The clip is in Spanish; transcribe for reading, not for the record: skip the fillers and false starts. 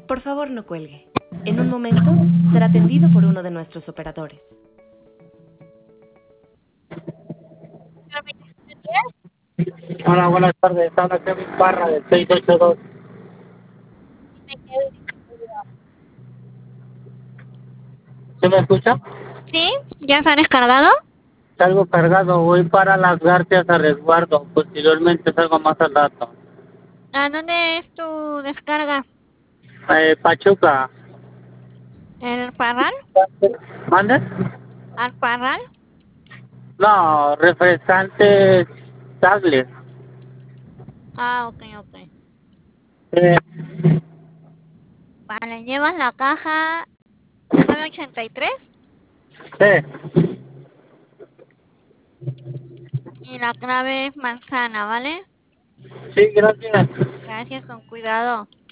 Por favor, no cuelgue. En un momento será atendido por uno de nuestros operadores. Hola, buenas tardes. Habla Kevin Parra del 682. ¿Sí me escucha? ¿Sí? ¿Ya se han descargado? Salgo cargado. Voy para las Garcias a resguardo. Posteriormente salgo más al rato. ¿A dónde es tu descarga? Pachuca. ¿El Parral? ¿Mande? ¿Al Parral? No, refrescante sable. Ah, ok, ok. Eh, Vale, llevas la caja 983 sí, y la clave es manzana, ¿vale? sí, gracias. Gracias, con cuidado.